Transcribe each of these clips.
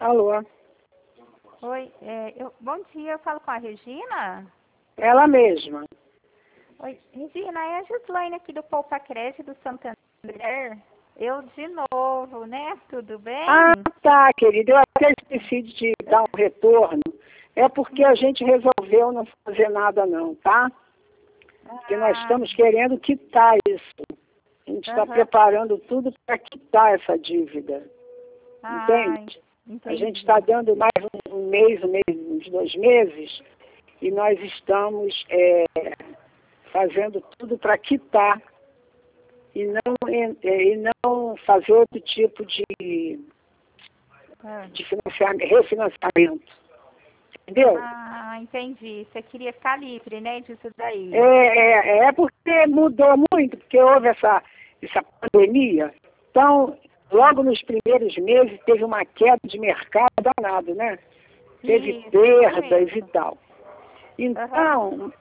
Alô? Oi, bom dia, eu falo com a Regina? Ela mesma. Oi, Regina, é a Gislaine aqui do Poupa Creche do Santander. Eu de novo, né? Tudo bem? Ah, tá, querida. Eu até esqueci de te dar um retorno. É porque a gente resolveu não fazer nada não, tá? Porque nós estamos querendo quitar isso. A gente está preparando tudo para quitar essa dívida. Entende? Entendi. A gente está dando mais um mês, uns 2 meses, e nós estamos fazendo tudo para quitar e não fazer outro tipo de refinanciamento. Entendeu? Ah, entendi. Você queria ficar livre, né, disso daí. É porque mudou muito, porque houve essa pandemia. Então, logo nos primeiros meses teve uma queda de mercado danado, né? Teve perdas e tal. Então,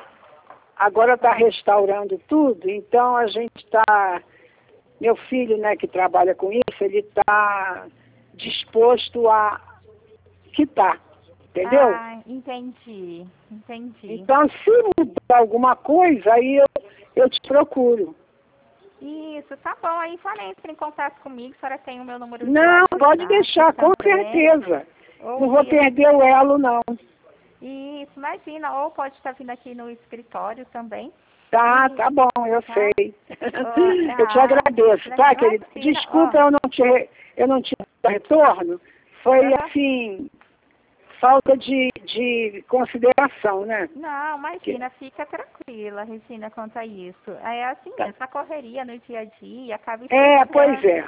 agora está restaurando tudo, então a gente está... Meu filho, né, que trabalha com isso, ele está disposto a quitar, entendeu? Ah, entendi. Então, se mudar alguma coisa, aí eu te procuro. Isso, tá bom. Aí só entre em contato comigo, a senhora tem o meu número de Não, WhatsApp pode deixar, com também. certeza. Não vou perder o elo, não. Isso, imagina. Ou pode estar vindo aqui no escritório também. Tá bom, eu sei. Eu te agradeço, tá, querida? Desculpa, eu não te dar retorno. Foi assim, falta de consideração, né? Não, imagina, fica tranquila, Regina, quanto a isso. É assim mesmo, a correria no dia a dia, acaba esquecendo. Pois é.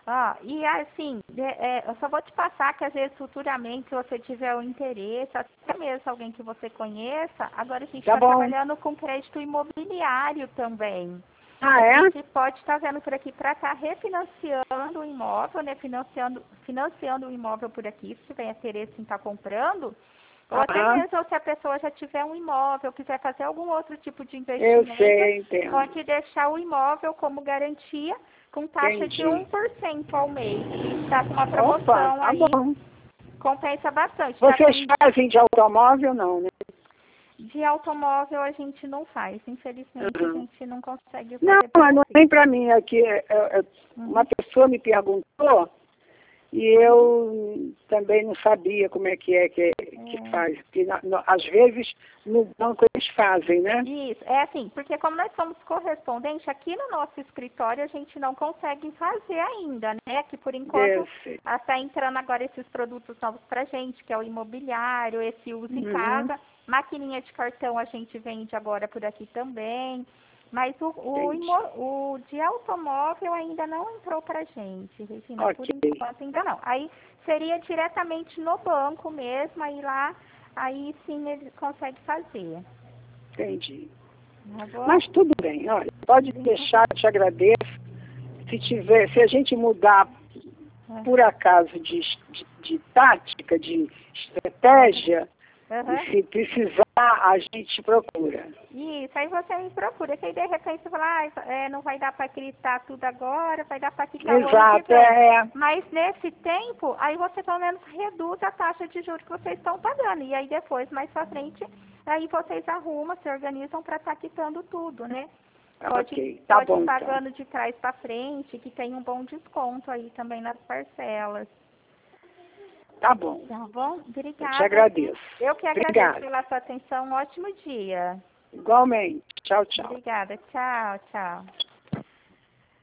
E assim, eu só vou te passar que às vezes futuramente, se você tiver o interesse, até mesmo alguém que você conheça, agora a gente está trabalhando com crédito imobiliário também. A gente pode estar vendo por aqui para estar refinanciando o imóvel, né? Financiando o imóvel por aqui, se tiver interesse em estar comprando. Ou até mesmo se a pessoa já tiver um imóvel, quiser fazer algum outro tipo de investimento, eu sei, entendo. pode deixar o imóvel como garantia com taxa de 1% ao mês. Está com uma promoção aí. Bom. Compensa bastante. Vocês fazem de automóvel, não, né? De automóvel a gente não faz. Infelizmente a gente não consegue fazer. Não, mas não é nem para mim. Aqui, uma pessoa me perguntou e eu também não sabia como é que faz. Porque, às vezes, no banco eles fazem, né? Isso, é assim, porque como nós somos correspondentes, aqui no nosso escritório a gente não consegue fazer ainda, né? Que por enquanto está entrando agora esses produtos novos pra gente, que é o imobiliário, esse uso em casa. Maquininha de cartão a gente vende agora por aqui também. Mas o de automóvel ainda não entrou pra gente, Regina, por enquanto ainda não. Aí seria diretamente no banco mesmo, aí sim ele consegue fazer. Entendi. Mas tudo bem, olha, pode deixar, eu te agradeço. Se a gente mudar, por acaso, de tática, de estratégia, e se precisar, a gente procura. Isso, aí você me procura, que aí de repente você fala, não vai dar para quitar tudo agora, vai dar para quitar o ano que vem. Mas nesse tempo, aí você pelo menos reduz a taxa de juros que vocês estão pagando. E aí depois, mais para frente, aí vocês arrumam, se organizam para estar quitando tudo, né? Pode ir pagando de trás para frente, que tem um bom desconto aí também nas parcelas. Tá bom. Tá bom? Obrigada. Eu te agradeço. Eu que agradeço pela sua atenção. Um ótimo dia. Igualmente. Tchau, tchau. Obrigada. Tchau, tchau.